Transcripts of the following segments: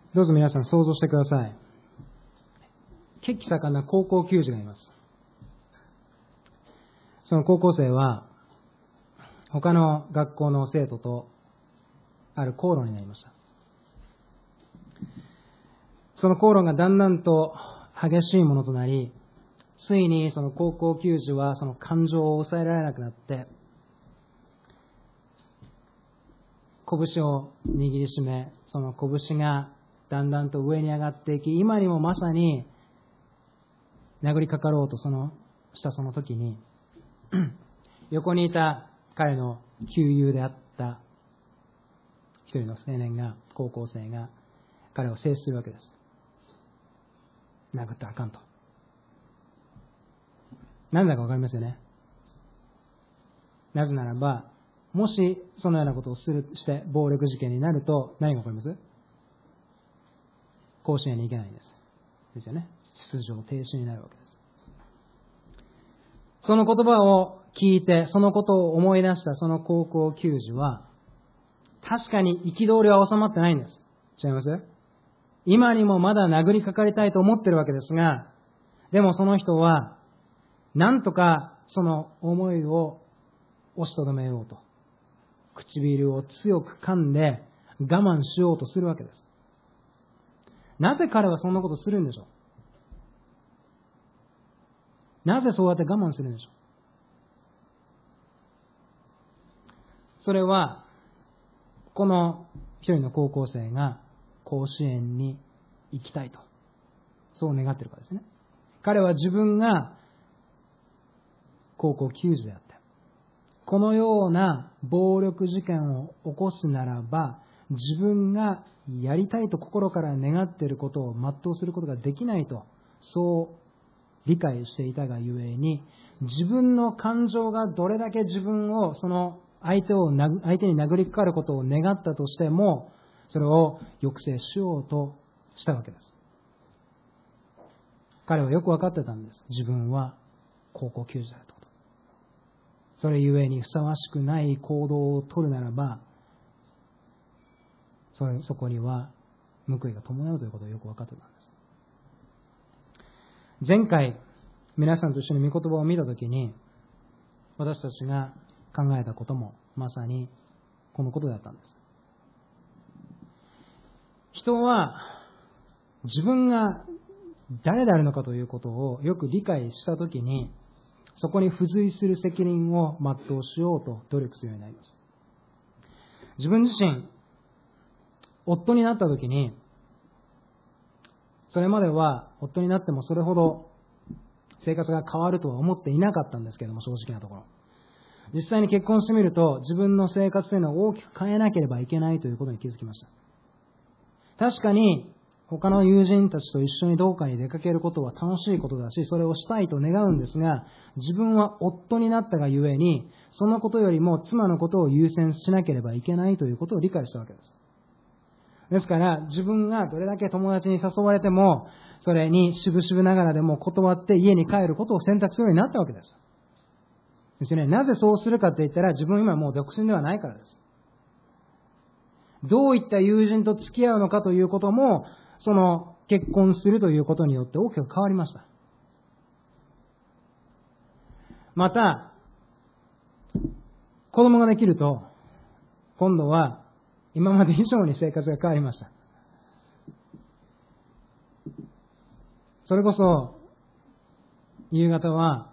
どうぞ皆さん想像してください。血気盛んな高校球児がいます。その高校生は他の学校の生徒とある口論になりました。その口論がだんだんと激しいものとなり、ついにその高校球児はその感情を抑えられなくなって、拳を握りしめ、その拳がだんだんと上に上がっていき、今にもまさに殴りかかろうとしたその時に横にいた彼の旧友であった一人の青年が、高校生が彼を制止するわけです。殴ったらあかんと。何だかわかりますよね。なぜならば、もしそのようなことをして暴力事件になると何が起こります？甲子園に行けないんです。ですよね。出場停止になるわけです。その言葉を聞いて、そのことを思い出したその高校球児は、確かに憤りは収まってないんです。違います？今にもまだ殴りかかりたいと思ってるわけですが、でもその人はなんとかその思いを押しとどめようと、唇を強く噛んで我慢しようとするわけです。なぜ彼はそんなことするんでしょう？なぜそうやって我慢するんでしょう？それはこの一人の高校生が甲子園に行きたいと、そう願っているからですね。彼は自分が高校球児であって、このような暴力事件を起こすならば、自分がやりたいと心から願っていることを全うすることができないと、そう理解していたがゆえに、自分の感情がどれだけ自分をその相手に殴りかかることを願ったとしても、それを抑制しようとしたわけです。彼はよく分かってたんです。自分は高校球児だと。それゆえにふさわしくない行動を取るならば、そこには報いが伴うということをよく分かってたんです。前回皆さんと一緒に御言葉を見たときに、私たちが考えたこともまさにこのことだったんです。人は自分が誰であるのかということをよく理解したときに、そこに付随する責任を全うしようと努力するようになります。自分自身、夫になったときに、それまでは夫になってもそれほど生活が変わるとは思っていなかったんですけれども、正直なところ。実際に結婚してみると、自分の生活というのを大きく変えなければいけないということに気づきました。確かに、他の友人たちと一緒にどこかに出かけることは楽しいことだし、それをしたいと願うんですが、自分は夫になったがゆえに、そのことよりも妻のことを優先しなければいけないということを理解したわけです。ですから、自分がどれだけ友達に誘われても、それに渋々ながらでも断って家に帰ることを選択するようになったわけです。ですね。なぜそうするかと言ったら、自分は今もう独身ではないからです。どういった友人と付き合うのかということも、その結婚するということによって大きく変わりました。また、子供ができると、今度は今まで以上に生活が変わりました。それこそ、夕方は、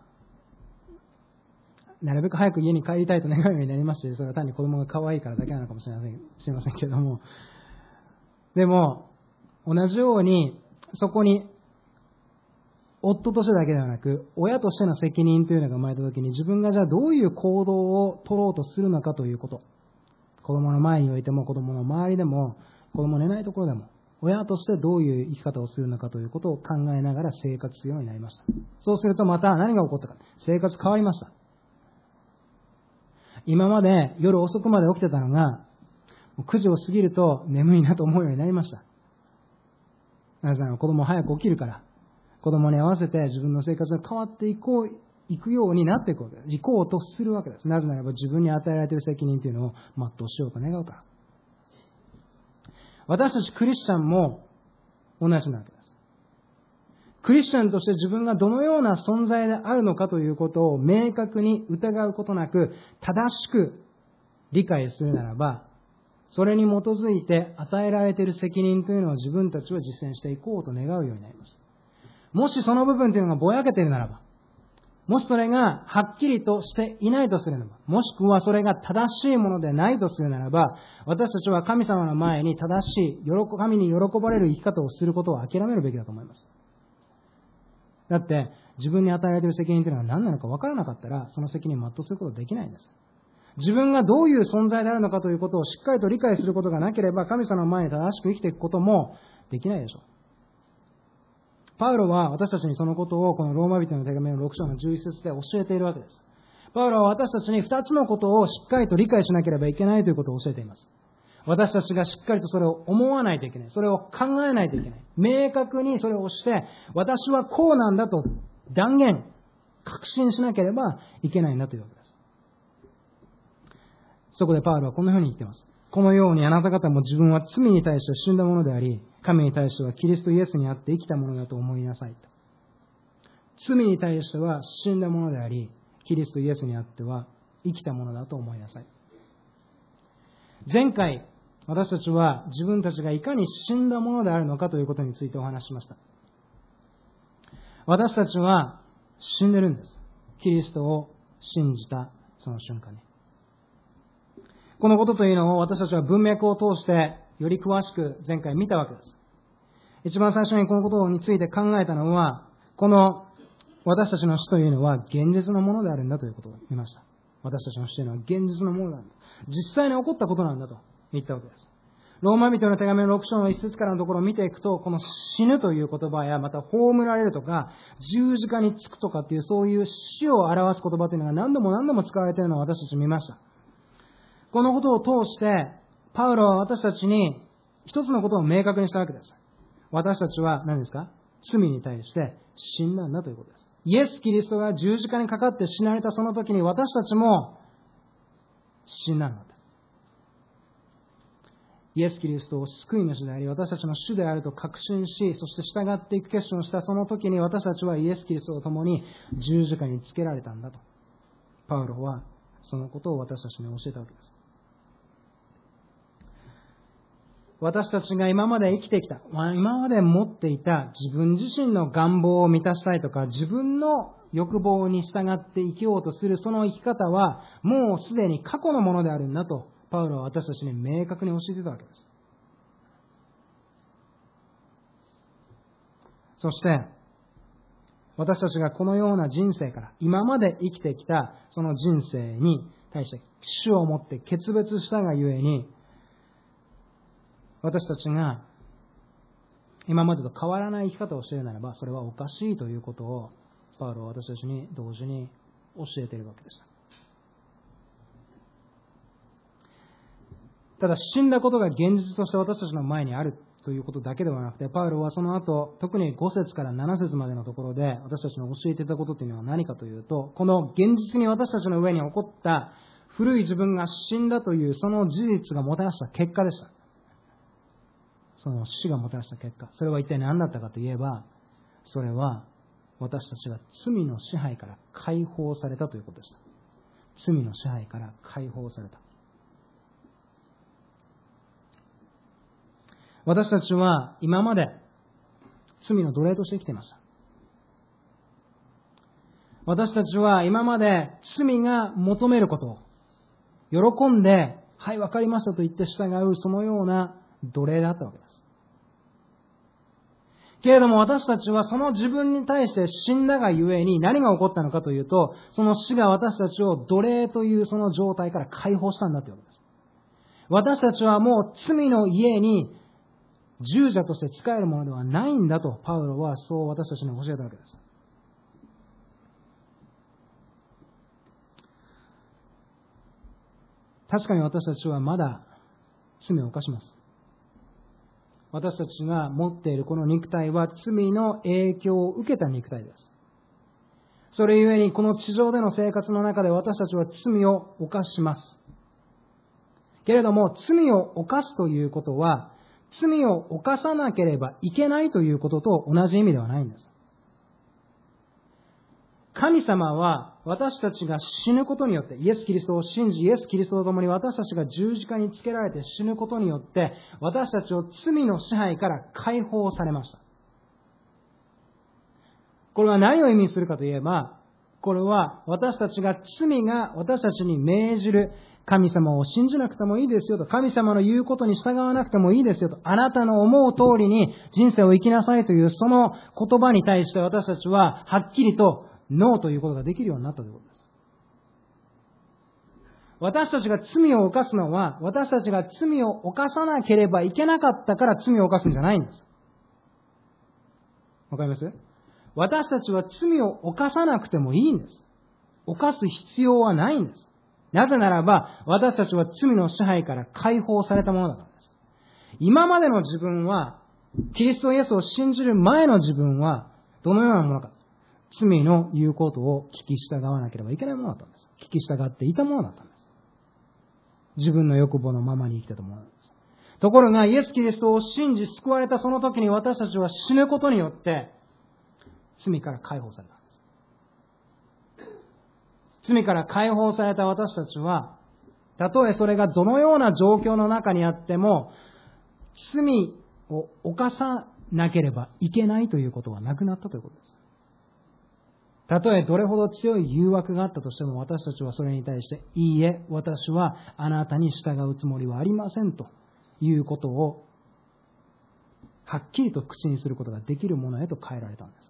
なるべく早く家に帰りたいと願うようになりまして、それは単に子供が可愛いからだけなのかもしれませんけれども、でも、同じように、そこに、夫としてだけではなく、親としての責任というのが生まれたときに、自分がじゃあどういう行動を取ろうとするのかということ。子供の前においても、子供の周りでも、子供の寝ないところでも、親としてどういう生き方をするのかということを考えながら生活するようになりました。そうするとまた何が起こったか。生活変わりました。今まで夜遅くまで起きてたのが、9時を過ぎると眠いなと思うようになりました。なぜなら子供早く起きるから、子供に合わせて自分の生活が変わっていくようになっていこうとするわけです。なぜならば自分に与えられている責任というのを全うしようと願うから。私たちクリスチャンも同じなわけです。クリスチャンとして自分がどのような存在であるのかということを明確に疑うことなく、正しく理解するならば、それに基づいて与えられている責任というのを自分たちは実践していこうと願うようになります。もしその部分というのがぼやけているならば、もしそれがはっきりとしていないとするならば、もしくはそれが正しいものでないとするならば、私たちは神様の前に正しい、神に喜ばれる生き方をすることを諦めるべきだと思います。だって、自分に与えられている責任というのは何なのか分からなかったら、その責任を全うすることはできないんです。自分がどういう存在であるのかということをしっかりと理解することがなければ、神様の前に正しく生きていくこともできないでしょう。パウロは私たちにそのことをこのローマ人の手紙の6章の11節で教えているわけです。パウロは私たちに2つのことをしっかりと理解しなければいけないということを教えています。私たちがしっかりとそれを思わないといけない。それを考えないといけない。明確にそれをして、私はこうなんだと断言、確信しなければいけないんだというわけです。そこでパウロはこのように言っています。このようにあなた方も自分は罪に対して死んだものであり、神に対してはキリストイエスにあって生きたものだと思いなさいと。罪に対しては死んだものであり、キリストイエスにあっては生きたものだと思いなさい。前回、私たちは自分たちがいかに死んだものであるのかということについてお話ししました。私たちは死んでるんです。キリストを信じたその瞬間に。このことというのを私たちは文脈を通してより詳しく前回見たわけです。一番最初にこのことについて考えたのは、この私たちの死というのは現実のものであるんだということを見ました。私たちの死というのは現実のものなんだ。実際に起こったことなんだと言ったわけです。ローマ人の手紙の6章の1節からのところを見ていくと、この死ぬという言葉や、また葬られるとか、十字架につくとかっていう、そういう死を表す言葉というのが何度も何度も使われているのを私たち見ました。このことを通して、パウロは私たちに一つのことを明確にしたわけです。私たちは何ですか？罪に対して死んだんだということです。イエス・キリストが十字架にかかって死なれたその時に私たちも死んだんだと。イエス・キリストを救い主であり、私たちの主であると確信し、そして従っていく決心をしたその時に私たちはイエス・キリストと共に十字架につけられたんだと。パウロはそのことを私たちに教えたわけです。私たちが今まで生きてきた、今まで持っていた自分自身の願望を満たしたいとか、自分の欲望に従って生きようとするその生き方は、もうすでに過去のものであるんだと、パウロは私たちに明確に教えていたわけです。そして、私たちがこのような人生から、今まで生きてきたその人生に対して主をもって決別したがゆえに、私たちが今までと変わらない生き方をしているならば、それはおかしいということをパウロは私たちに同時に教えているわけでした。ただ死んだことが現実として私たちの前にあるということだけではなくて、パウロはその後、特に5節から7節までのところで私たちに教えていたことというのは何かというと、この現実に私たちの上に起こった古い自分が死んだというその事実がもたらした結果でした。その死がもたらした結果、それは一体何だったかといえば、それは私たちが罪の支配から解放されたということでした。罪の支配から解放された。私たちは今まで罪の奴隷として生きていました。私たちは今まで罪が求めることを喜んで、はい、わかりましたと言って従う、そのような奴隷だったわけです。けれども私たちはその自分に対して死んだがゆえに何が起こったのかというと、その死が私たちを奴隷というその状態から解放したんだというわけです。私たちはもう罪の家に従者として仕えるものではないんだと、パウロはそう私たちに教えたわけです。確かに私たちはまだ罪を犯します。私たちが持っているこの肉体は罪の影響を受けた肉体です。それゆえにこの地上での生活の中で私たちは罪を犯します。けれども罪を犯すということは罪を犯さなければいけないということと同じ意味ではないんです。神様は私たちが死ぬことによって、イエス・キリストを信じ、イエス・キリストと共に私たちが十字架につけられて死ぬことによって、私たちを罪の支配から解放されました。これは何を意味するかといえば、これは私たちが罪が私たちに命じる、神様を信じなくてもいいですよと、神様の言うことに従わなくてもいいですよと、あなたの思う通りに人生を生きなさいというその言葉に対して私たちははっきりとノーということができるようになったということです。私たちが罪を犯すのは、私たちが罪を犯さなければいけなかったから罪を犯すんじゃないんです。わかります？私たちは罪を犯さなくてもいいんです。犯す必要はないんです。なぜならば、私たちは罪の支配から解放されたものだからです。今までの自分は、キリストイエスを信じる前の自分は、どのようなものか。罪の言うことを聞き従わなければいけないものだったんです。聞き従っていたものだったんです。自分の欲望のままに生きてたものなんです。ところが、イエス・キリストを信じ救われたその時に私たちは死ぬことによって、罪から解放された。罪から解放された私たちは、たとえそれがどのような状況の中にあっても、罪を犯さなければいけないということはなくなったということです。たとえどれほど強い誘惑があったとしても、私たちはそれに対して、いいえ、私はあなたに従うつもりはありませんということを、はっきりと口にすることができるものへと変えられたんです。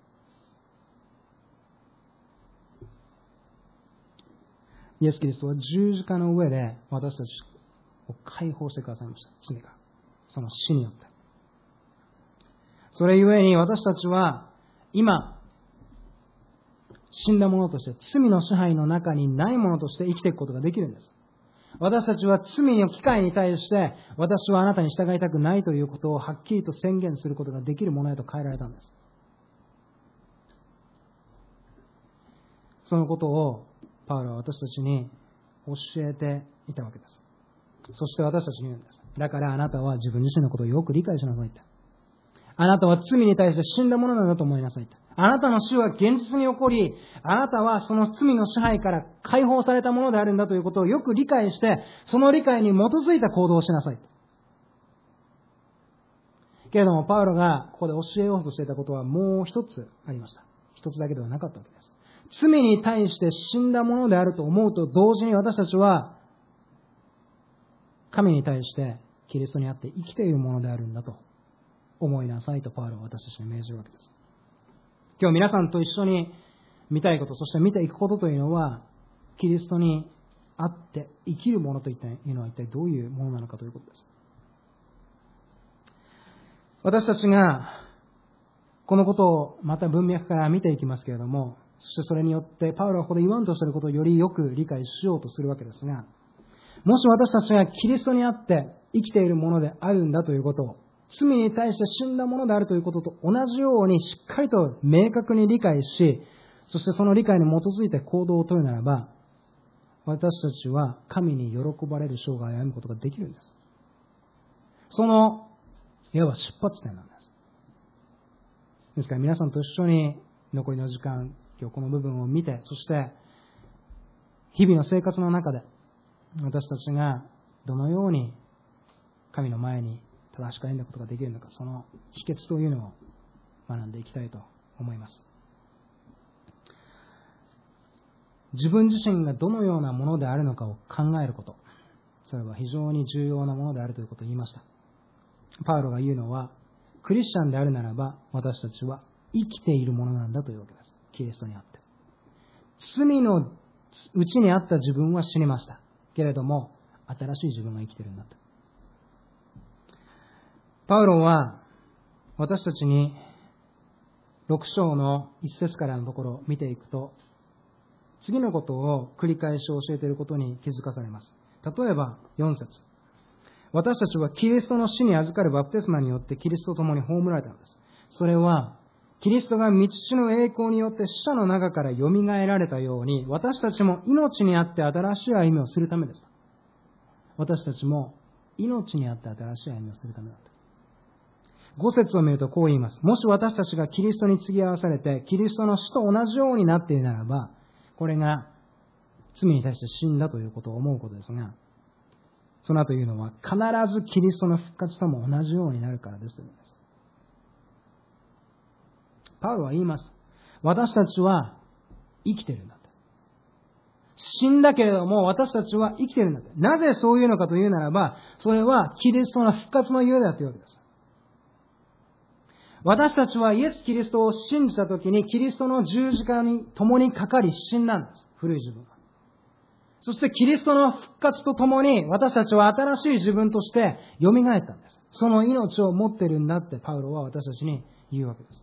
イエス・キリストは十字架の上で私たちを解放してくださいました。罪から。その死によって。それゆえに私たちは今、死んだものとして、罪の支配の中にないものとして生きていくことができるんです。私たちは罪の機会に対して、私はあなたに従いたくないということをはっきりと宣言することができるものへと変えられたんです。そのことをパウロは私たちに教えていたわけです。そして私たちに言うんです。だからあなたは自分自身のことをよく理解しなさいって。あなたは罪に対して死んだものなんだと思いなさいって。あなたの死は現実に起こり、あなたはその罪の支配から解放されたものであるんだということをよく理解して、その理解に基づいた行動をしなさい。けれども、パウロがここで教えようとしていたことはもう一つありました。一つだけではなかったわけです。罪に対して死んだものであると思うと同時に私たちは神に対してキリストにあって生きているものであるんだと思いなさいとパウロは私たちに命じるわけです。今日皆さんと一緒に見たいこと、そして見ていくことというのは、キリストにあって生きるものというのは一体どういうものなのかということです。私たちがこのことをまた文脈から見ていきますけれども、そしてそれによってパウロはここで言わんとしていることをよりよく理解しようとするわけですが、もし私たちがキリストにあって生きているものであるんだということを、罪に対して死んだものであるということと同じようにしっかりと明確に理解し、そしてその理解に基づいて行動をとるならば、私たちは神に喜ばれる生涯を歩むことができるんです。そのいわば出発点なんです。ですから皆さんと一緒に残りの時間、今日この部分を見て、そして日々の生活の中で私たちがどのように神の前に正しく歩んだことができるのか、その秘訣というのを学んでいきたいと思います。自分自身がどのようなものであるのかを考えること、それは非常に重要なものであるということを言いました。パウロが言うのは、クリスチャンであるならば私たちは生きているものなんだというわけです。キリストにあって。罪のうちにあった自分は死にました。けれども、新しい自分が生きているんだと。パウロは私たちに6章の1節からのところを見ていくと、次のことを繰り返し教えていることに気づかされます。例えば4節。私たちはキリストの死に預かるバプテスマによってキリストと共に葬られたのです。それはキリストが道地の栄光によって死者の中からよみがえられたように、私たちも命にあって新しい歩みをするためです。私たちも命にあって新しい歩みをするためだと。5節を見るとこう言います。もし私たちがキリストに継ぎ合わされて、キリストの死と同じようになっているならば、これが罪に対して死んだということを思うことですが、その後言うのは、必ずキリストの復活とも同じようになるからですと言うんです。パウロは言います。私たちは生きているんだと。死んだけれども私たちは生きているんだと。なぜそういうのかというならば、それはキリストの復活のゆえだというわけです。私たちはイエス・キリストを信じたときにキリストの十字架に共にかかり死んだんです。古い自分は。そしてキリストの復活と共に私たちは新しい自分として蘇ったんです。その命を持っているんだってパウロは私たちに言うわけです。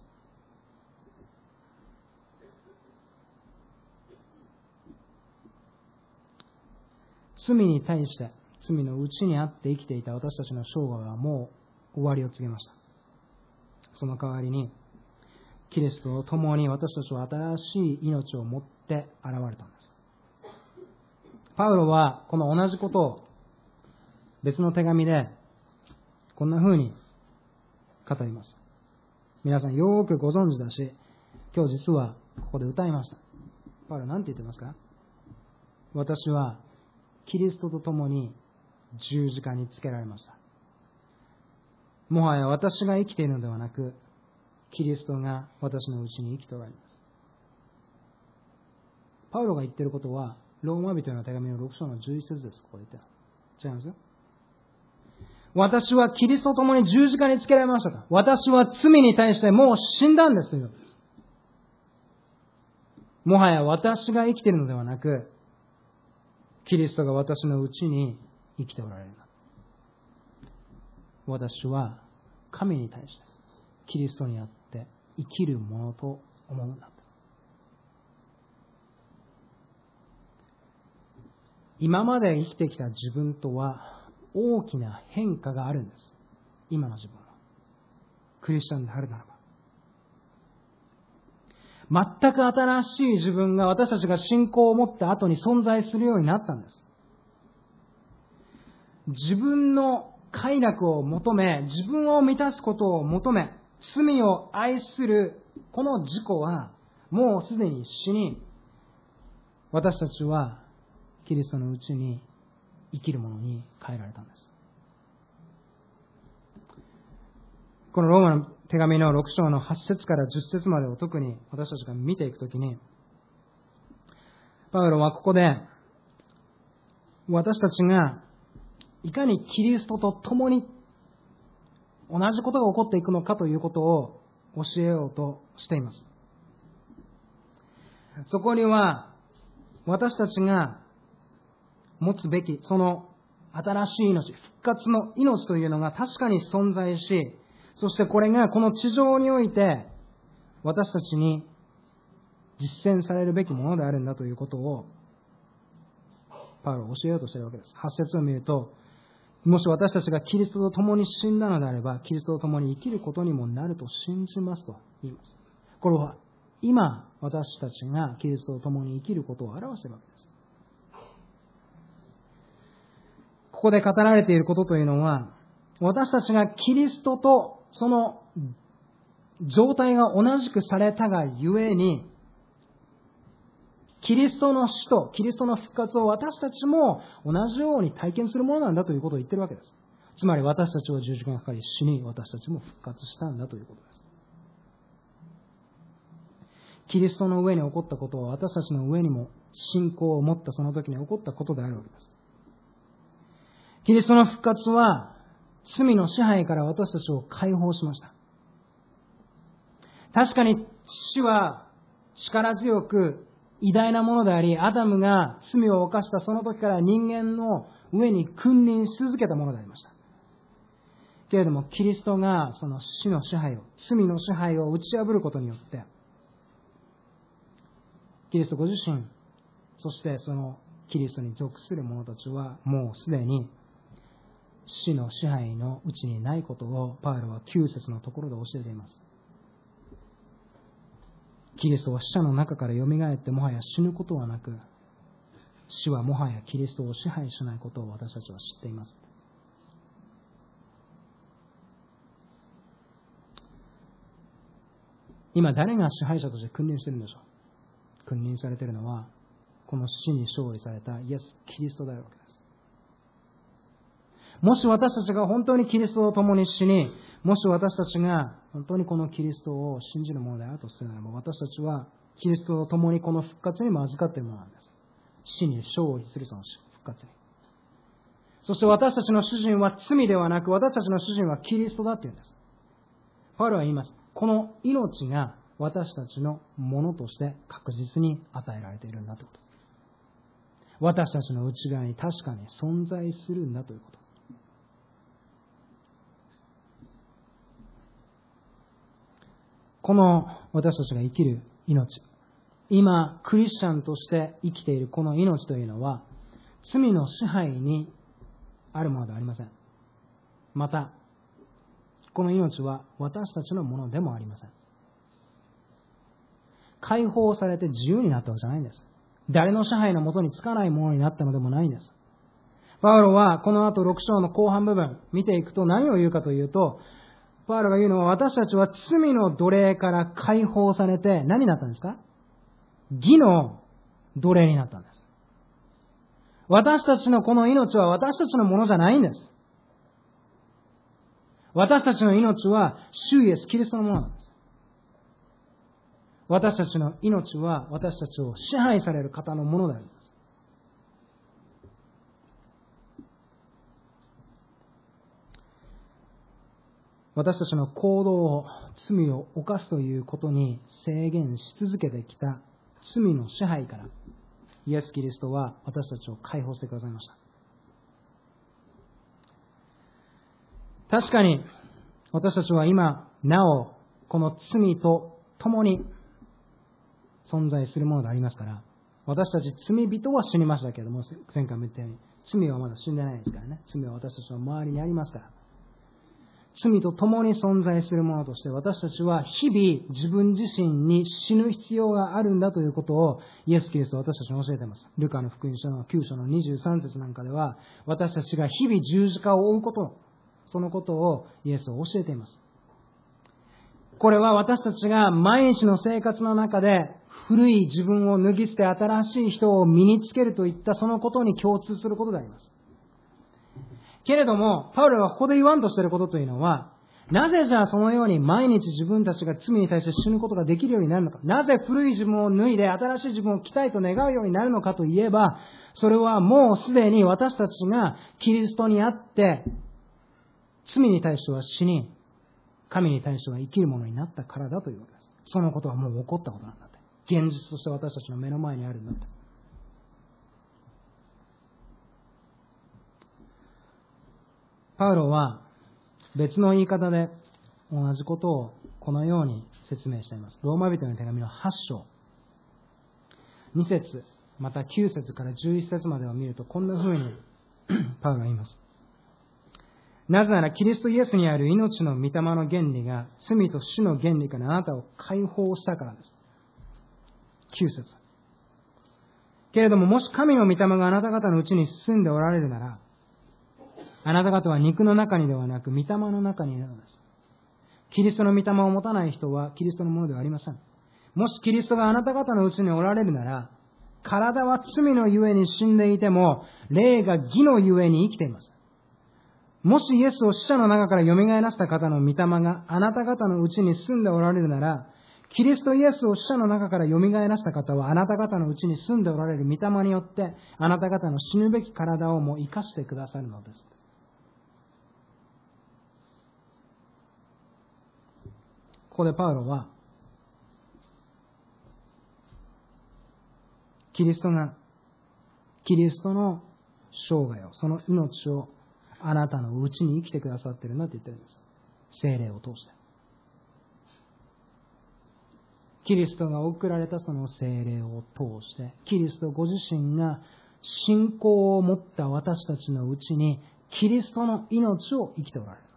罪に対して罪のうちにあって生きていた私たちの生涯はもう終わりを告げました。その代わりにキリストと共に私たちは新しい命を持って現れたんです。パウロはこの同じことを別の手紙でこんな風に語ります。皆さんよくご存知だし、今日実はここで歌いました。パウロなんて言ってますか？私はキリストと共に十字架につけられました。もはや私が生きているのではなく、キリストが私のうちに生きておられます。パウロが言っていることは、ローマ人への手紙の6章の11節です。ここで言ってる。違いますよ。私はキリストと共に十字架につけられましたと。私は罪に対してもう死んだんですということです。もはや私が生きているのではなく、キリストが私のうちに生きておられる。私は神に対してキリストにあって生きるものと思うんだ。今まで生きてきた自分とは大きな変化があるんです。今の自分は。クリスチャンであるならば。全く新しい自分が私たちが信仰を持った後に存在するようになったんです。自分の快楽を求め、自分を満たすことを求め、罪を愛するこの自己はもうすでに死に、私たちはキリストのうちに生きるものに変えられたんです。このローマの手紙の6章の8節から10節までを特に私たちが見ていくときに、パウロはここで私たちがいかにキリストと共に同じことが起こっていくのかということを教えようとしています。そこには私たちが持つべきその新しい命、復活の命というのが確かに存在し、そしてこれがこの地上において私たちに実践されるべきものであるんだということをパウロは教えようとしているわけです。8節を見ると、もし私たちがキリストと共に死んだのであれば、キリストと共に生きることにもなると信じますと言います。これは今私たちがキリストと共に生きることを表しているわけです。ここで語られていることというのは、私たちがキリストとその状態が同じくされたがゆえに、キリストの死とキリストの復活を私たちも同じように体験するものなんだということを言っているわけです。つまり私たちは十字架にかかり死に、私たちも復活したんだということです。キリストの上に起こったことは私たちの上にも信仰を持ったその時に起こったことであるわけです。キリストの復活は罪の支配から私たちを解放しました。確かに死は力強く偉大なものであり、アダムが罪を犯したその時から人間の上に君臨し続けたものでありました。けれどもキリストがその死の支配を、罪の支配を打ち破ることによって、キリストご自身、そしてそのキリストに属する者たちはもうすでに死の支配のうちにないことをパウロは9節のところで教えています。キリストは死者の中から蘇ってもはや死ぬことはなく、死はもはやキリストを支配しないことを私たちは知っています。 今誰が支配者として君臨しているんでしょう。君臨されているのは、この死に勝利されたイエス・キリストであるわけです。もし私たちが本当にキリストと共に死に、もし私たちが本当にこのキリストを信じるものであるとするならば、私たちはキリストと共にこの復活にも預かっているものなんです。死に勝利するその復活に。そして私たちの主人は罪ではなく、私たちの主人はキリストだっていうんです。パウロは言います。この命が私たちのものとして確実に与えられているんだということ。私たちの内側に確かに存在するんだということ。この私たちが生きる命、今クリスチャンとして生きているこの命というのは、罪の支配にあるものではありません。またこの命は私たちのものでもありません。解放されて自由になったわけじゃないんです。誰の支配のもとにつかないものになったのでもないんです。パウロはこの後6章の後半部分見ていくと何を言うかというと、パウロが言うのは、私たちは罪の奴隷から解放されて何になったんですか？義の奴隷になったんです。私たちのこの命は私たちのものじゃないんです。私たちの命は主イエス・キリストのものなんです。私たちの命は私たちを支配される方のものであります。私たちの行動を、罪を犯すということに制限し続けてきた罪の支配から、イエス・キリストは私たちを解放してくださいました。確かに私たちは今なおこの罪と共に存在するものでありますから、私たち罪人は死にましたけれども、前回も言ったように罪はまだ死んでないですからね。罪は私たちの周りにありますから、罪と共に存在するものとして、私たちは日々自分自身に死ぬ必要があるんだということをイエス・キリストは私たちに教えています。ルカの福音書の9章の23節なんかでは、私たちが日々十字架を追うこと、そのことをイエスは教えています。これは私たちが毎日の生活の中で古い自分を脱ぎ捨て新しい人を身につけるといったそのことに共通することであります。けれども、パウロがここで言わんとしていることというのは、なぜじゃあそのように毎日自分たちが罪に対して死ぬことができるようになるのか。なぜ古い自分を脱いで新しい自分を着たいと願うようになるのかといえば、それはもうすでに私たちがキリストにあって、罪に対しては死に、神に対しては生きるものになったからだというわけです。そのことはもう起こったことなんだって。現実として私たちの目の前にあるんだって。パウロは別の言い方で同じことをこのように説明しています。ローマ人の手紙の8章2節また9節から11節までを見ると、こんな風にパウロは言います。なぜならキリストイエスにある命の御霊の原理が罪と死の原理からあなたを解放したからです。9節けれども、もし神の御霊があなた方のうちに住んでおられるなら、あなた方は肉の中にではなく御霊の中にいるのです。キリストの御霊を持たない人はキリストのものではありません。もしキリストがあなた方のうちにおられるなら、体は罪のゆえに死んでいても、霊が義のゆえに生きています。もしイエスを死者の中から蘇らせた方の御霊があなた方のうちに住んでおられるなら、キリストイエスを死者の中から蘇らせた方はあなた方のうちに住んでおられる御霊によってあなた方の死ぬべき体をも生かしてくださるのです。ここでパウロは、キリストがキリストの生涯を、その命をあなたのうちに生きてくださっているんだと言ってるんです。聖霊を通して。キリストが送られたその聖霊を通して、キリストご自身が信仰を持った私たちのうちにキリストの命を生きておられる。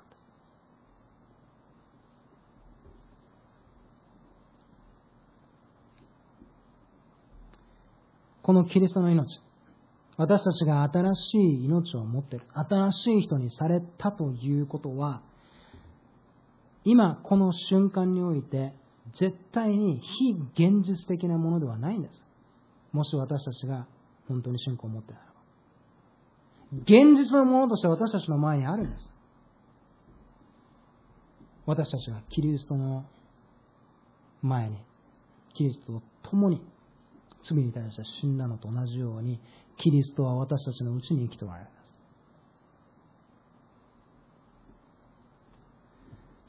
このキリストの命、私たちが新しい命を持っている、新しい人にされたということは、今この瞬間において絶対に非現実的なものではないんです。もし私たちが本当に信仰を持っているならば。現実のものとして私たちの前にあるんです。私たちがキリストの前に、キリストと共に罪に対して死んだのと同じように、キリストは私たちのうちに生きておられるんです。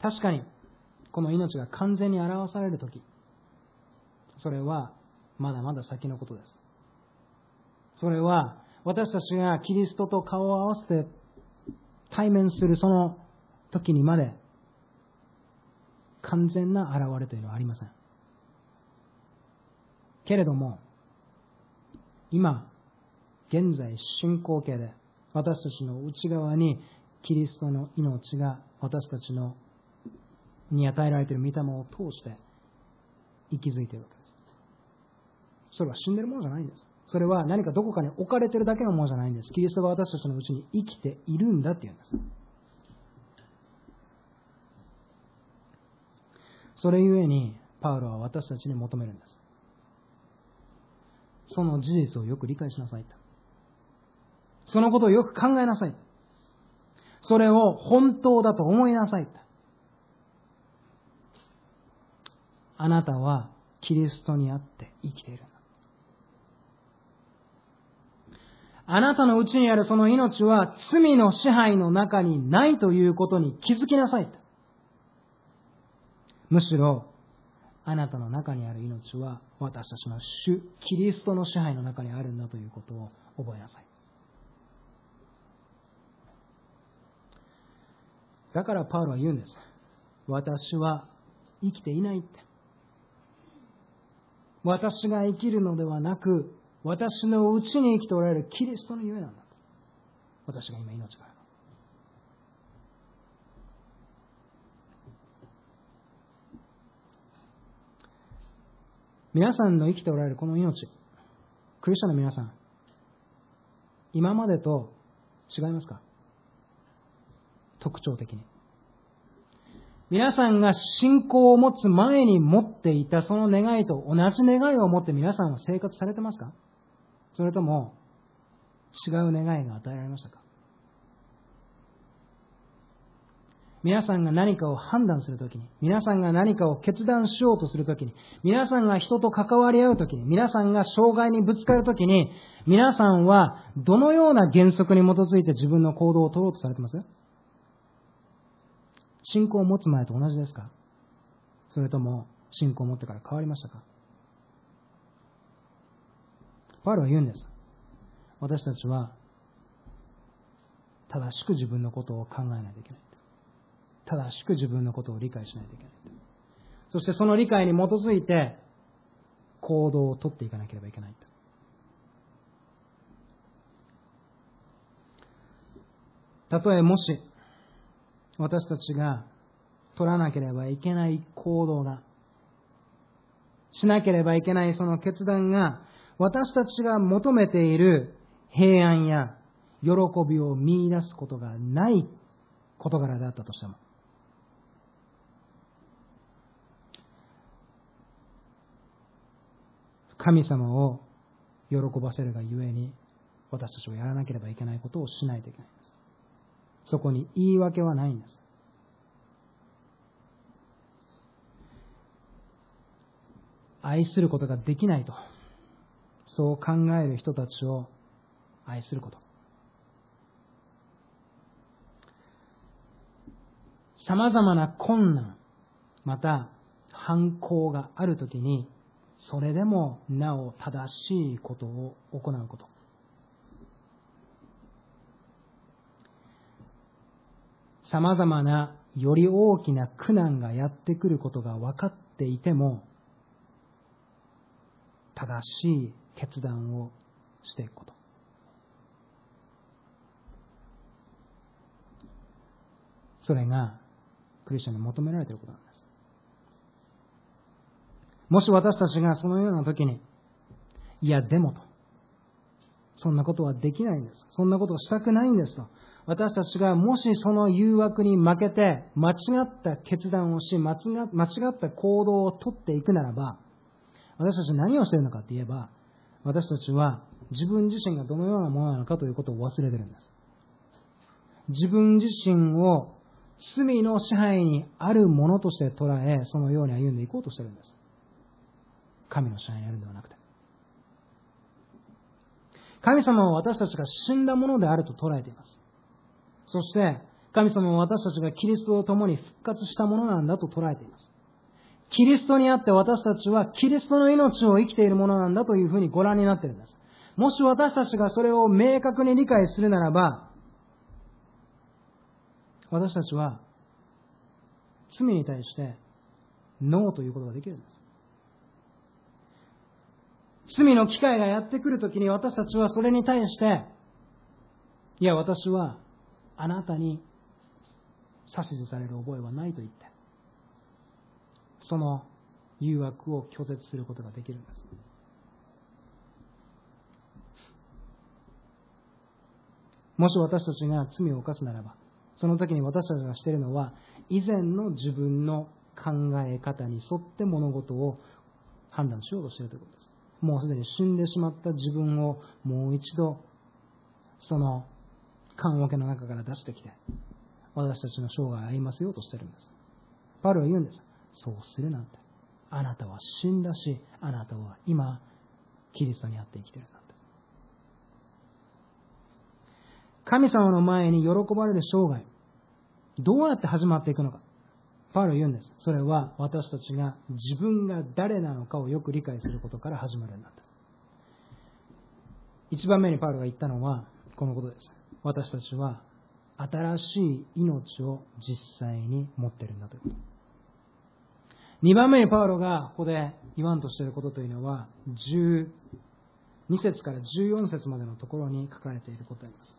確かに、この命が完全に表されるとき、それはまだまだ先のことです。それは私たちがキリストと顔を合わせて対面するその時にまで完全な現れというのはありません。けれども、今、現在進行形で私たちの内側にキリストの命が私たちのに与えられている御霊を通して息づいているわけです。それは死んでいるものじゃないんです。それは何かどこかに置かれているだけのものじゃないんです。キリストが私たちのうちに生きているんだっていうんです。それゆえにパウロは私たちに求めるんです。その事実をよく理解しなさい。そのことをよく考えなさい。それを本当だと思いなさい。あなたはキリストにあって生きているんだ。あなたのうちにあるその命は罪の支配の中にないということに気づきなさい。むしろあなたの中にある命は私たちの主キリストの支配の中にあるんだということを覚えなさい。だからパウロは言うんです。私は生きていないって。私が生きるのではなく、私のうちに生きておられるキリストのゆえなんだと。私が今命がある。皆さんの生きておられるこの命、クリスチャンの皆さん、今までと違いますか？特徴的に。皆さんが信仰を持つ前に持っていたその願いと同じ願いを持って皆さんは生活されてますか？それとも違う願いが与えられましたか？皆さんが何かを判断するときに、皆さんが何かを決断しようとするときに、皆さんが人と関わり合うときに、皆さんが障害にぶつかるときに、皆さんはどのような原則に基づいて自分の行動を取ろうとされてます？信仰を持つ前と同じですか？それとも信仰を持ってから変わりましたか？パウロは言うんです。私たちは正しく自分のことを考えないといけない。正しく自分のことを理解しないといけない。そしてその理解に基づいて行動をとっていかなければいけない。たとえもし私たちが取らなければいけない行動が、しなければいけないその決断が、私たちが求めている平安や喜びを見出すことがない事柄であったとしても、神様を喜ばせるがゆえに、私たちはやらなければいけないことをしないといけないんです。そこに言い訳はないんです。愛することができないと、そう考える人たちを愛すること。さまざまな困難、また反抗があるときに、それでもなお正しいことを行うこと。さまざまなより大きな苦難がやってくることが分かっていても、正しい決断をしていくこと。それがクリスチャンに求められていることなんです。もし私たちがそのような時に、いやでもと、そんなことはできないんです。そんなことをしたくないんですと、 私たちがもしその誘惑に負けて間違った決断をし、間違った行動をとっていくならば、私たち何をしているのかといえば、私たちは自分自身がどのようなものなのかということを忘れているんです。自分自身を罪の支配にあるものとして捉え、そのように歩んでいこうとしているんです。神の支配にあるのではなくて。神様は私たちが死んだものであると捉えています。そして神様は私たちがキリストと共に復活したものなんだと捉えています。キリストにあって私たちはキリストの命を生きているものなんだというふうにご覧になっているんです。もし私たちがそれを明確に理解するならば、私たちは罪に対してノーということができるんです。罪の機会がやってくるときに私たちはそれに対して、いや私はあなたに指図される覚えはないと言って、その誘惑を拒絶することができるんです。もし私たちが罪を犯すならば、その時に私たちがしているのは、以前の自分の考え方に沿って物事を判断しようとしているということです。もうすでに死んでしまった自分をもう一度その棺桶の中から出してきて、私たちの生涯を歩ませようとしているんです。パウロは言うんです。そうするなんて。あなたは死んだし、あなたは今キリストにあって生きているなんて。神様の前に喜ばれる生涯、どうやって始まっていくのか。パウロは言うんです。それは私たちが自分が誰なのかをよく理解することから始まるんだと。一番目にパウロが言ったのはこのことです。私たちは新しい命を実際に持っているんだということ。2番目にパウロがここで言わんとしていることというのは12節から14節までのところに書かれていることであります。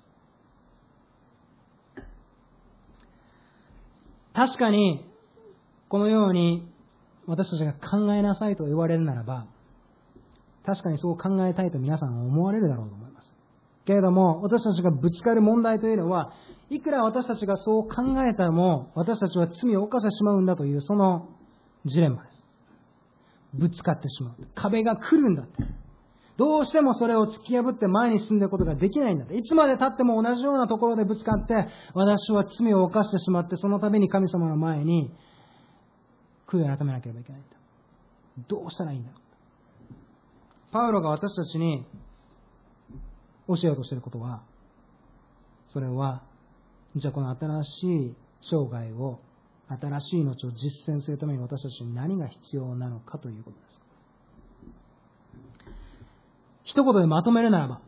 確かにこのように私たちが考えなさいと言われるならば、確かにそう考えたいと皆さんは思われるだろうと思います。けれども私たちがぶつかる問題というのは、いくら私たちがそう考えたも私たちは罪を犯してしまうんだというそのジレンマです。ぶつかってしまう。壁が来るんだって。どうしてもそれを突き破って前に進んでいくことができないんだって。いつまで経っても同じようなところでぶつかって、私は罪を犯してしまって、その度に神様の前に悔い改めなければいけないんだ。どうしたらいいんだろう。パウロが私たちに教えようとしていることは、それはじゃあこの新しい生涯を、新しい命を実践するために私たちに何が必要なのかということです。一言でまとめるならば、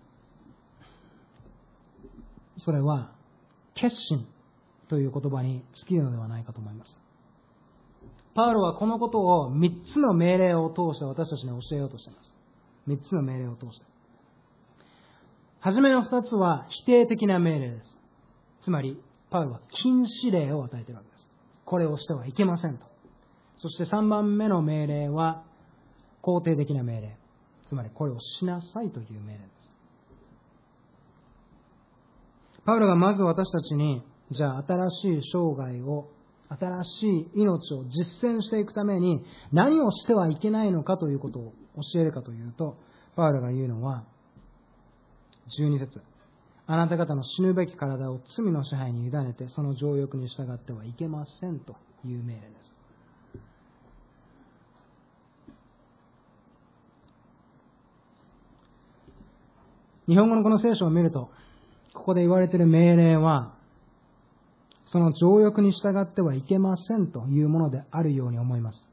それは決心という言葉に尽きるのではないかと思います。パウロはこのことを3つの命令を通して私たちに教えようとしています。3つの命令を通して。はじめの2つは否定的な命令です。つまりパウロは禁止令を与えているわけです。これをしてはいけませんと。そして3番目の命令は肯定的な命令。つまりこれをしなさいという命令です。パウロがまず私たちに、じゃあ新しい生涯を、新しい命を実践していくために何をしてはいけないのかということを教えるかというと、パウロが言うのは12節、あなた方の死ぬべき体を罪の支配に委ねてその情欲に従ってはいけませんという命令です。日本語のこの聖書を見ると、ここで言われている命令はその情欲に従ってはいけませんというものであるように思います。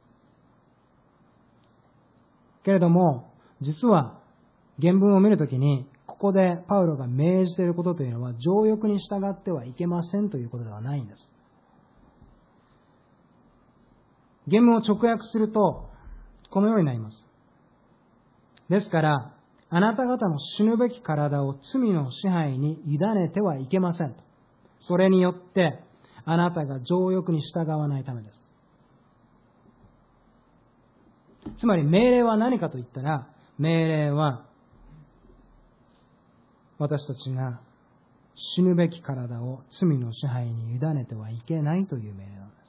けれども実は原文を見るときに、ここでパウロが命じていることというのは情欲に従ってはいけませんということではないんです。原文を直訳するとこのようになります。ですからあなた方の死ぬべき体を罪の支配に委ねてはいけませんと。それによってあなたが情欲に従わないためです。つまり命令は何かといったら、命令は私たちが死ぬべき体を罪の支配に委ねてはいけないという命令なんです。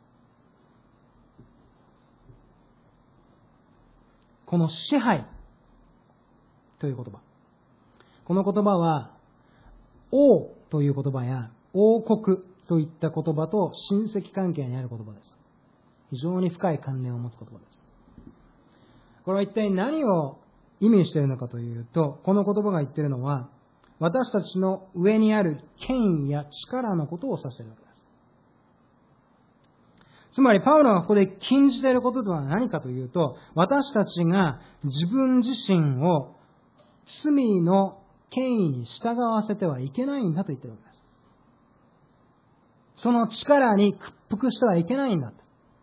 この支配という言葉。この言葉は、王という言葉や王国といった言葉と親戚関係にある言葉です。非常に深い関連を持つ言葉です。これは一体何を意味しているのかというと、この言葉が言っているのは、私たちの上にある権威や力のことを指しているわけです。つまりパウロがここで禁じていることとは何かというと、私たちが自分自身を罪の権威に従わせてはいけないんだと言っているわけです。その力に屈服してはいけないんだと。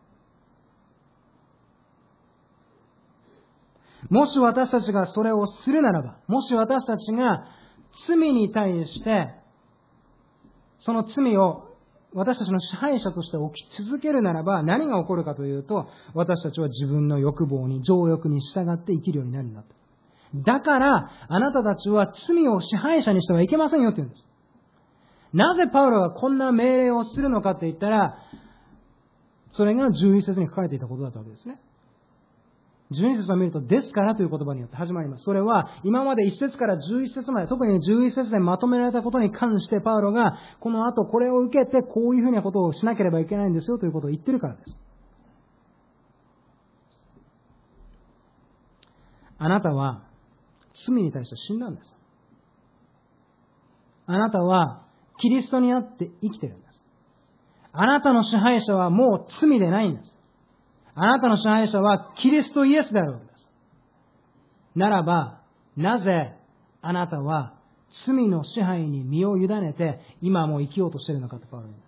もし私たちがそれをするならば、もし私たちが罪に対して、その罪を私たちの支配者として起き続けるならば、何が起こるかというと、私たちは自分の欲望に、情欲に従って生きるようになるんだと。だから、あなたたちは罪を支配者にしてはいけませんよって言うんです。なぜパウロがこんな命令をするのかって言ったら、それが11節に書かれていたことだったわけですね。12節を見ると、ですからという言葉によって始まります。それは、今まで1節から11節まで、特に11節でまとめられたことに関して、パウロが、この後これを受けて、こういうふうなことをしなければいけないんですよということを言ってるからです。あなたは、罪に対して死んだんです。あなたは、キリストにあって生きてるんです。あなたの支配者はもう罪でないんです。あなたの支配者はキリストイエスであるわけです。ならば、なぜあなたは罪の支配に身を委ねて今も生きようとしているのかとパウロは言います。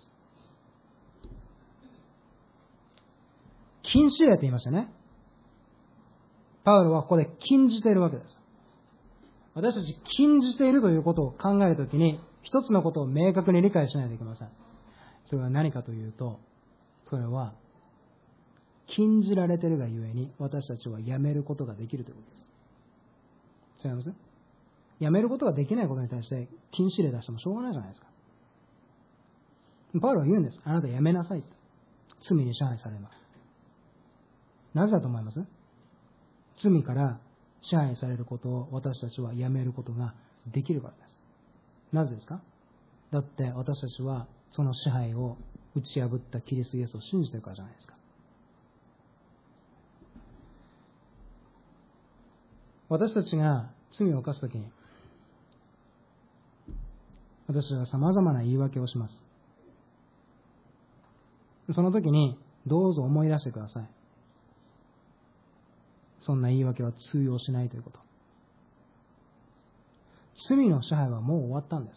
禁止令と言いましたね。パウロはここで禁じているわけです。私たち禁じているということを考えるときに一つのことを明確に理解しないといけません。それは何かというと、それは禁じられているがゆえに私たちはやめることができるということです。違います？やめることができないことに対して禁止令出してもしょうがないじゃないですか。パウロは言うんです。あなたやめなさい。罪に支配されるのは。なぜだと思います？罪から支配されることを私たちはやめることができるからです。なぜですか？だって私たちはその支配を打ち破ったキリストイエスを信じているからじゃないですか。私たちが罪を犯すときに、私たちは様々な言い訳をします。その時に、どうぞ思い出してください。そんな言い訳は通用しないということ。罪の支配はもう終わったんです。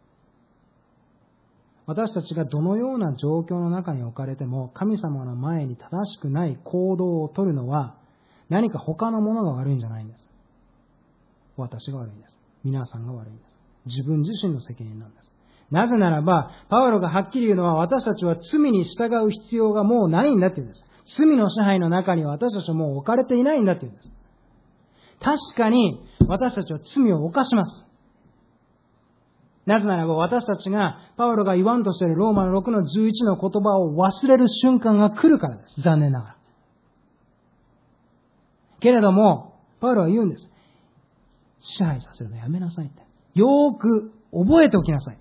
私たちがどのような状況の中に置かれても、神様の前に正しくない行動をとるのは、何か他のものが悪いんじゃないんです。私が悪いんです。皆さんが悪いんです。自分自身の責任なんです。なぜならば、パウロがはっきり言うのは、私たちは罪に従う必要がもうないんだって言うんです。罪の支配の中には私たちはもう置かれていないんだって言うんです。確かに私たちは罪を犯します。なぜならば私たちがパウロが言わんとしているローマの6の11の言葉を忘れる瞬間が来るからです。残念ながら。けれども、パウロは言うんです。支配させるのやめなさいって。よーく覚えておきなさいって。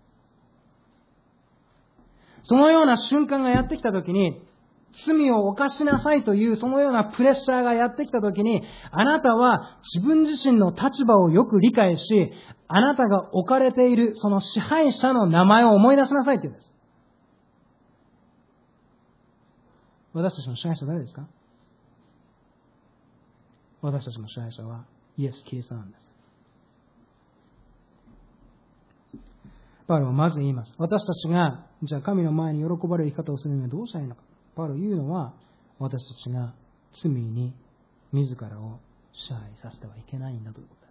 そのような瞬間がやってきたときに、罪を犯しなさいというそのようなプレッシャーがやってきたときに、あなたは自分自身の立場をよく理解し、あなたが置かれているその支配者の名前を思い出しなさいって言うんです。私たちの支配者は誰ですか？私たちの支配者はイエス・キリストなんです。パウロはまず言います。私たちが、じゃあ神の前に喜ばれる生き方をするにはどうしたらいいのか。パウロは言うのは、私たちが罪に自らを支配させてはいけないんだということです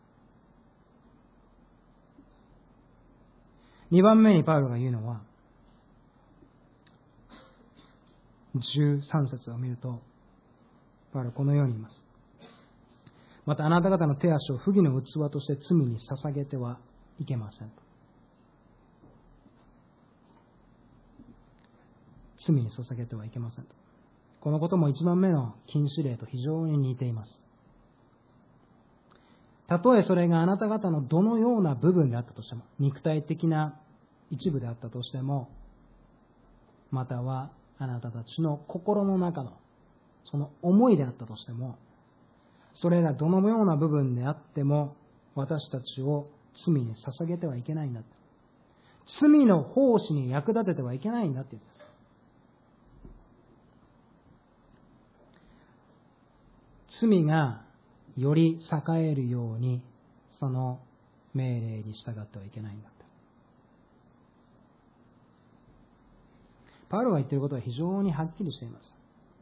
。2番目にパウロが言うのは、13節を見ると、パウロはこのように言います。またあなた方の手足を不義の器として罪に捧げてはいけませんと。罪に捧げてはいけませんと。このことも1番目の禁止令と非常に似ています。たとえそれがあなた方のどのような部分であったとしても、肉体的な一部であったとしても、またはあなたたちの心の中のその思いであったとしても、それらどのような部分であっても私たちを罪に捧げてはいけないんだ。罪の奉仕に役立ててはいけないんだって言うんです。罪がより栄えるようにその命令に従ってはいけないんだって。パウロが言っていることは非常にはっきりしています。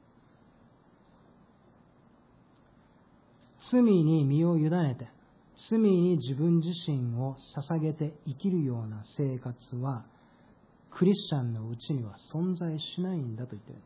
罪に身を委ねて、罪に自分自身を捧げて生きるような生活はクリスチャンのうちには存在しないんだと言っているんです。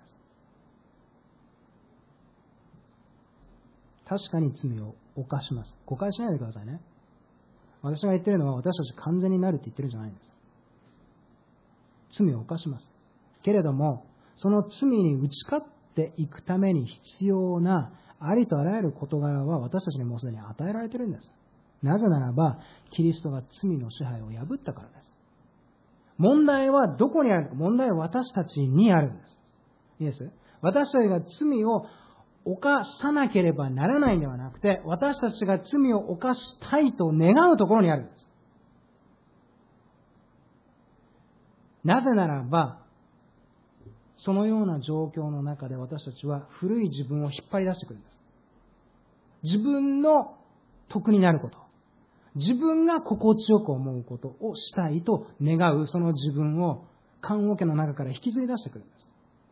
確かに罪を犯します。誤解しないでくださいね。私が言っているのは私たち完全になるって言ってるんじゃないんです。罪を犯します。けれども、その罪に打ち勝っていくために必要なありとあらゆる事柄は私たちにもうすでに与えられているんです。なぜならば、キリストが罪の支配を破ったからです。問題はどこにあるか。問題は私たちにあるんです。いいです。私たちが罪を犯さなければならないんではなくて、私たちが罪を犯したいと願うところにあるんです。なぜならば、そのような状況の中で私たちは古い自分を引っ張り出してくるんです。自分の得になること、自分が心地よく思うことをしたいと願う、その自分を棺桶の中から引きずり出してくるんです。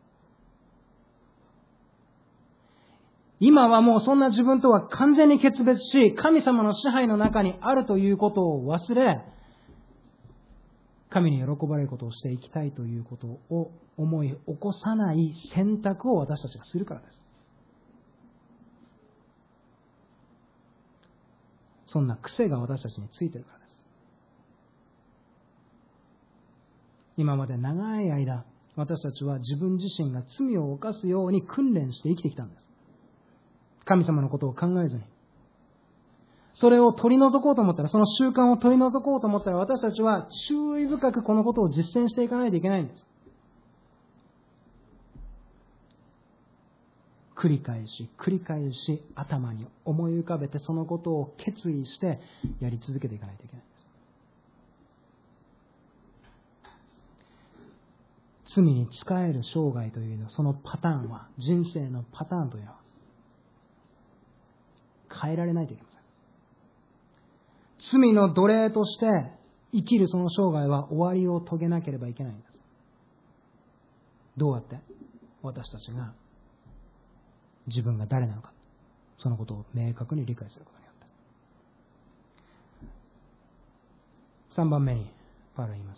今はもうそんな自分とは完全に決別し、神様の支配の中にあるということを忘れ、神に喜ばれることをしていきたいということを思い起こさない選択を私たちがするからです。そんな癖が私たちについているからです。今まで長い間、私たちは自分自身が罪を犯すように訓練して生きてきたんです。神様のことを考えずに。それを取り除こうと思ったら、その習慣を取り除こうと思ったら、私たちは注意深くこのことを実践していかないといけないんです。繰り返し頭に思い浮かべて、そのことを決意してやり続けていかないといけないんです。罪に仕える生涯というのは、そのパターンは、人生のパターンというのは変えられないといけません。罪の奴隷として生きるその生涯は終わりを遂げなければいけないんです。どうやって？私たちが自分が誰なのか、そのことを明確に理解することによって。3番目にパウロは言います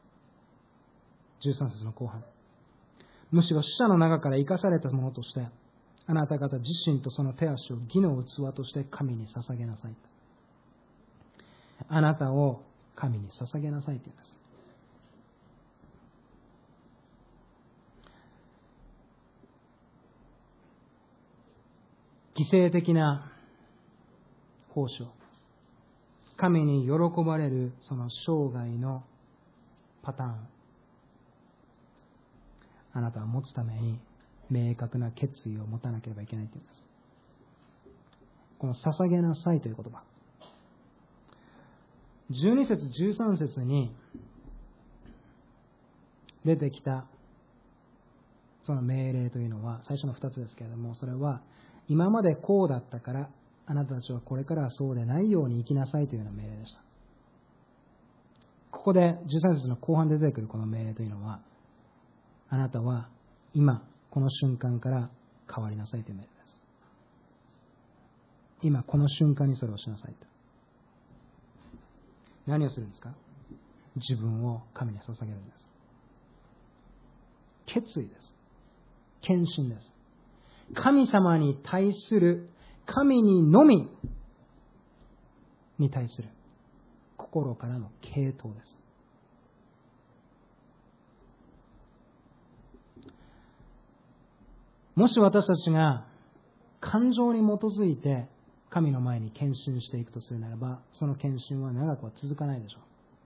。13節の後半。むしろ死者の中から生かされたものとして、あなた方自身とその手足を義の器として神に捧げなさい。あなたを神に捧げなさいと言うんです。犠牲的な奉仕を、神に喜ばれるその生涯のパターン、あなたは持つために明確な決意を持たなければいけないと言うんです。この捧げなさいという言葉、12節13節に出てきたその命令というのは最初の2つですけれども、それは今までこうだったからあなたたちはこれからはそうでないように生きなさいというような命令でした。ここで13節の後半で出てくるこの命令というのは、あなたは今この瞬間から変わりなさいという命令です。今この瞬間にそれをしなさいと。何をするんですか？自分を神に捧げるんです。決意です。献身です。神様に対する、神にのみに対する心からの傾倒です。もし私たちが感情に基づいて神の前に献身していくとするならば、その献身は長くは続かないでしょう。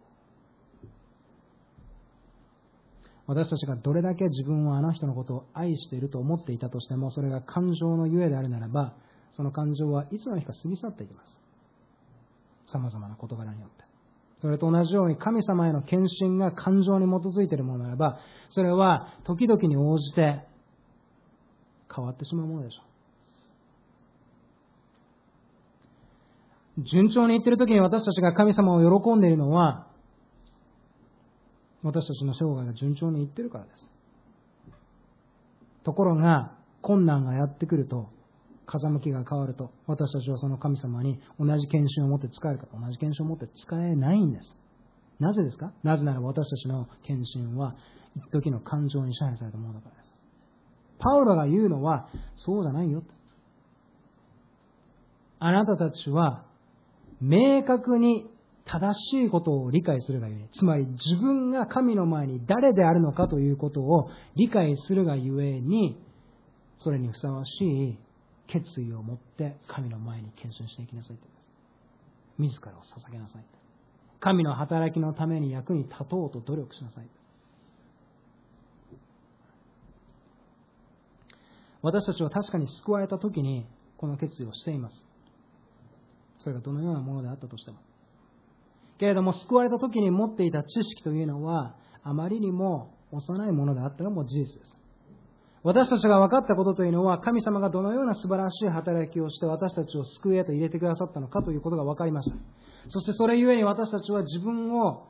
私たちがどれだけ自分はあの人のことを愛していると思っていたとしても、それが感情のゆえであるならば、その感情はいつの日か過ぎ去っていきます。様々な事柄によって。それと同じように神様への献身が感情に基づいているものならば、それは時々に応じて変わってしまうものでしょう。順調にいっている時に私たちが神様を喜んでいるのは、私たちの生涯が順調にいっているからです。ところが困難がやってくると、風向きが変わると、私たちはその神様に同じ献身を持って使えるかと、同じ献身を持って使えないんです。なぜですか？なぜならば私たちの献身は一時の感情に支配されたものだからです。パウロが言うのはそうじゃないよ。あなたたちは明確に正しいことを理解するがゆえに、つまり自分が神の前に誰であるのかということを理解するがゆえに、それにふさわしい決意を持って神の前に献身していきなさいと言います。自らを捧げなさい。神の働きのために役に立とうと努力しなさい。私たちは確かに救われた時にこの決意をしています。それがどのようなものであったとしても。けれども救われた時に持っていた知識というのはあまりにも幼いものであったのも事実です。私たちが分かったことというのは、神様がどのような素晴らしい働きをして私たちを救いへと入れてくださったのかということが分かりました。そしてそれゆえに私たちは自分を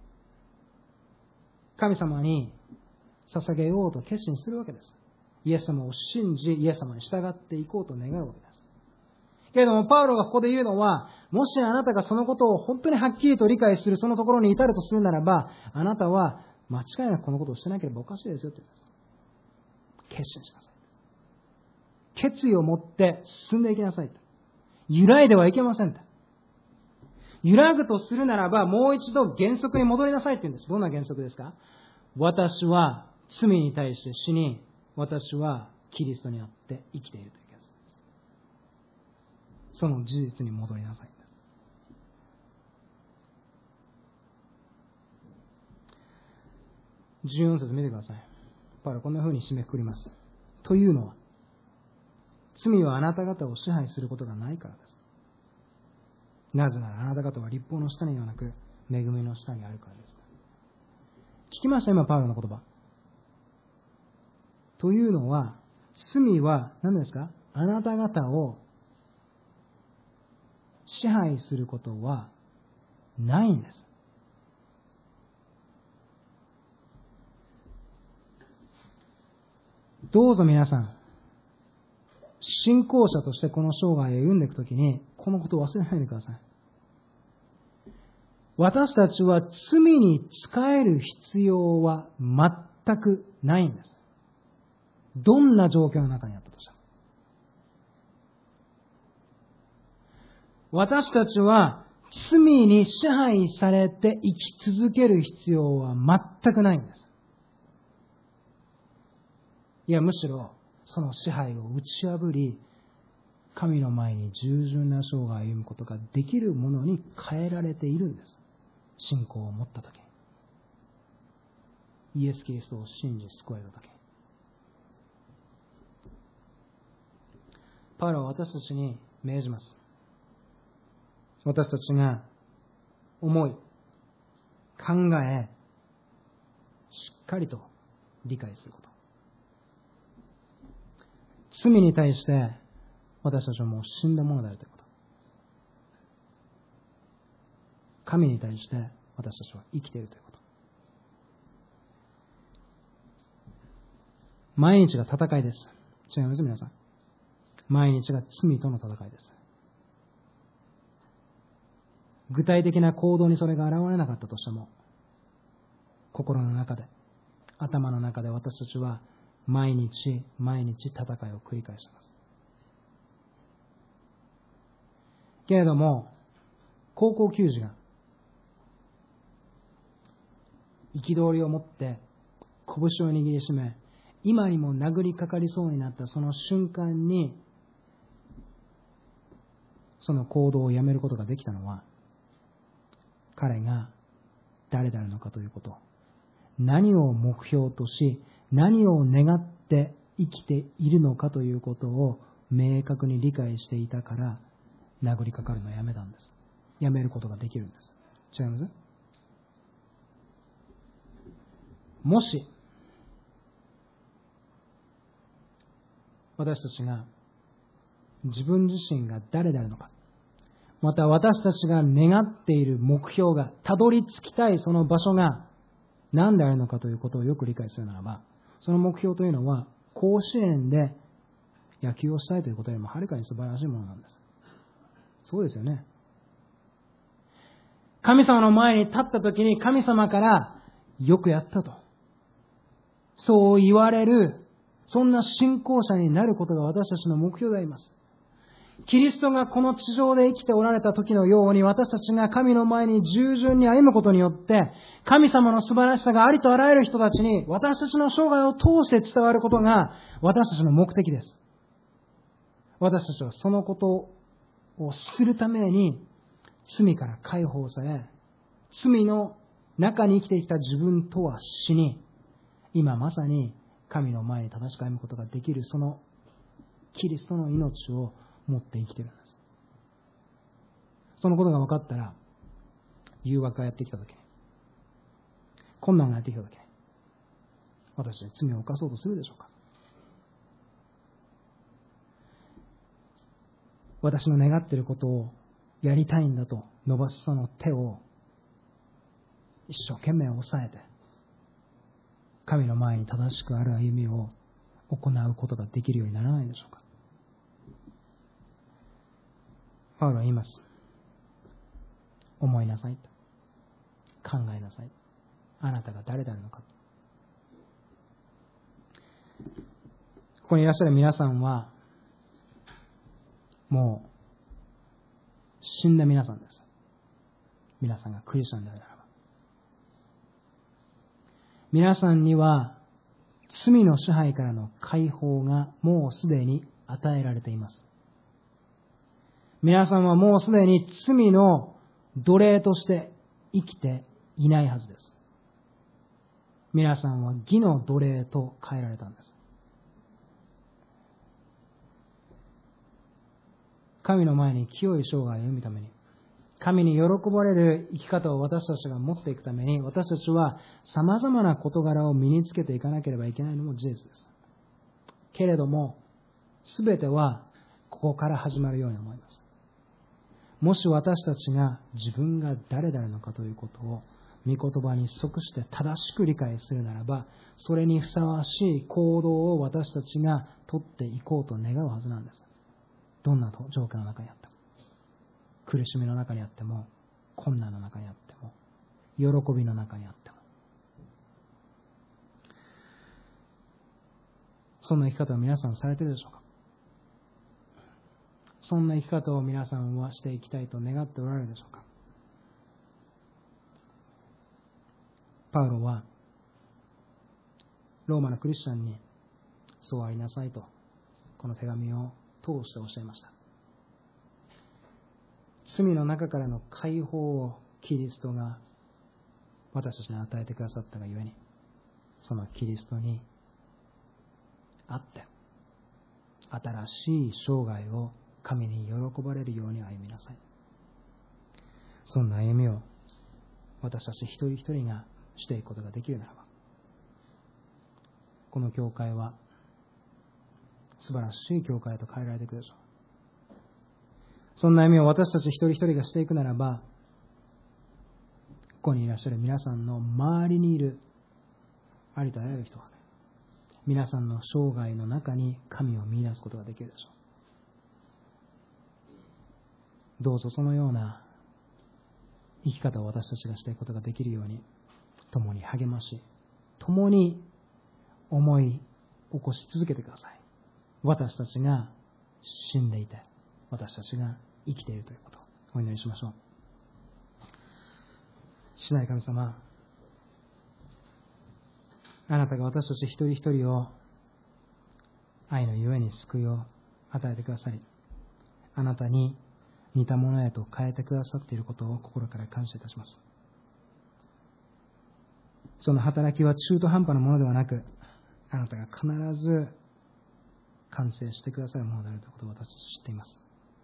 神様に捧げようと決心するわけです。イエス様を信じ、イエス様に従っていこうと願うわけです。けれどもパウロがここで言うのは、もしあなたがそのことを本当にはっきりと理解する、そのところに至るとするならば、あなたは間違いなくこのことをしなければおかしいですよと言うんです。決心しなさい。決意を持って進んでいきなさい。揺らいではいけません。揺らぐとするならば、もう一度原則に戻りなさいって言うんです。どんな原則ですか？私は罪に対して死に、私はキリストにあって生きているという原則です。その事実に戻りなさい。14節見てください。パウロこんな風に締めくくります。というのは、罪はあなた方を支配することがないからです。なぜならあなた方は律法の下にではなく恵みの下にあるからです。聞きました今パウロの言葉。というのは、罪は何ですか？あなた方を支配することはないんです。どうぞ皆さん、信仰者としてこの生涯を歩んでいくときに、このことを忘れないでください。私たちは罪に仕える必要は全くないんです。どんな状況の中にあったとしても。私たちは罪に支配されて生き続ける必要は全くないんです。いや、むしろその支配を打ち破り、神の前に従順な生涯を歩むことができるものに変えられているんです。信仰を持ったとき、イエス・キリストを信じ救われたとき、パウロは私たちに命じます。私たちが思い、考え、しっかりと理解すること。罪に対して私たちはもう死んだものであるということ。神に対して私たちは生きているということ。毎日が戦いです。違います皆さん。毎日が罪との戦いです。具体的な行動にそれが現れなかったとしても、心の中で、頭の中で私たちは毎日毎日戦いを繰り返しています。けれども、高校球児が憤りを持って拳を握りしめ、今にも殴りかかりそうになったその瞬間に、その行動をやめることができたのは、彼が誰であるのかということ、何を目標とし、何を願って生きているのかということを明確に理解していたから、殴りかかるのをやめたんです。やめることができるんです。違います？もし私たちが自分自身が誰であるのか、また私たちが願っている目標が、たどり着きたいその場所が何であるのかということをよく理解するならば、その目標というのは甲子園で野球をしたいということよりもはるかに素晴らしいものなんです。そうですよね。神様の前に立った時に神様からよくやったと、そう言われる、そんな信仰者になることが私たちの目標であります。キリストがこの地上で生きておられた時のように、私たちが神の前に従順に歩むことによって、神様の素晴らしさがありとあらゆる人たちに私たちの生涯を通して伝わることが私たちの目的です。私たちはそのことをするために罪から解放され、罪の中に生きてきた自分とは死に、今まさに神の前に正しく歩むことができる、そのキリストの命を持って生きているんです。そのことが分かったら、誘惑がやってきたときに、困難がやってきたときに、私は罪を犯そうとするでしょうか？私の願っていることをやりたいんだと伸ばすその手を一生懸命抑えて、神の前に正しくある歩みを行うことができるようにならないでしょうか？パウロは言います。思いなさいと。考えなさい。あなたが誰であるのか。ここにいらっしゃる皆さんは、もう死んだ皆さんです。皆さんがクリスチャンであるならば。皆さんには罪の支配からの解放がもうすでに与えられています。皆さんはもうすでに罪の奴隷として生きていないはずです。皆さんは義の奴隷と変えられたんです。神の前に清い生涯を歩むために、神に喜ばれる生き方を私たちが持っていくために、私たちは様々な事柄を身につけていかなければいけないのも事実です。けれども、すべてはここから始まるように思います。もし私たちが自分が誰であるのかということを御言葉に即して正しく理解するならば、それにふさわしい行動を私たちが取っていこうと願うはずなんです。どんな状況の中にあっても、苦しみの中にあっても、困難の中にあっても、喜びの中にあっても、そんな生き方を皆さんされているでしょうか？そんな生き方を皆さんはしていきたいと願っておられるでしょうか？パウロはローマのクリスチャンにそうありなさいと、この手紙を通しておっしゃいました。罪の中からの解放をキリストが私たちに与えてくださったがゆえに、そのキリストにあって新しい生涯を神に喜ばれるように歩みなさい。そんな歩みを私たち一人一人がしていくことができるならば、この教会は素晴らしい教会へと変えられていくでしょう。そんな歩みを私たち一人一人がしていくならば、ここにいらっしゃる皆さんの周りにいるありとあらゆる人は、皆さんの生涯の中に神を見出すことができるでしょう。どうぞそのような生き方を私たちがしていくことができるように、共に励まし、共に思い起こし続けてください。私たちが死んでいて、私たちが生きているということをお祈りしましょう。父なる神様、 あなたが私たち一人一人を愛のゆえに救いを与えてくださり、あなたに似たものへと変えてくださっていることを心から感謝いたします。その働きは中途半端なものではなく、あなたが必ず完成してくださるものであるということを私たち知っています。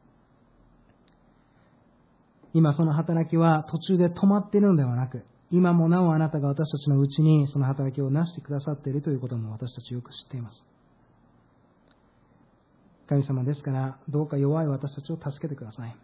今その働きは途中で止まっているのではなく、今もなおあなたが私たちのうちにその働きをなしてくださっているということも私たちよく知っています。神様ですから、どうか弱い私たちを助けてください。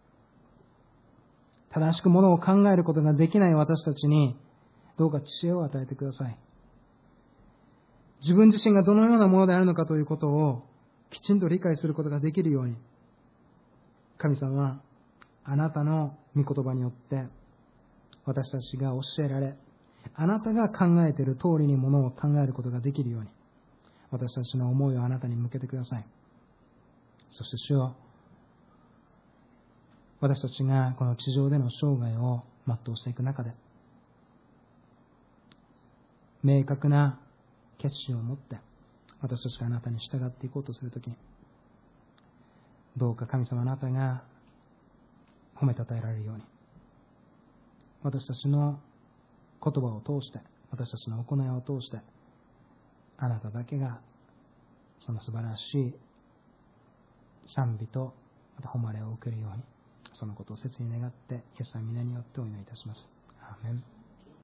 正しくものを考えることができない私たちに、どうか知恵を与えてください。自分自身がどのようなものであるのかということをきちんと理解することができるように、神様はあなたの御言葉によって私たちが教えられ、あなたが考えている通りにものを考えることができるように、私たちの思いをあなたに向けてください。そして主よ、私たちがこの地上での生涯を全うしていく中で、明確な決心を持って私たちがあなたに従っていこうとするときに、どうか神様あなたが褒めたたえられるように、私たちの言葉を通して、私たちの行いを通して、あなただけがその素晴らしい賛美とまた誉れを受けるように、そのことを切に願ってイエスの皆によってお祈りいたします。アーメン。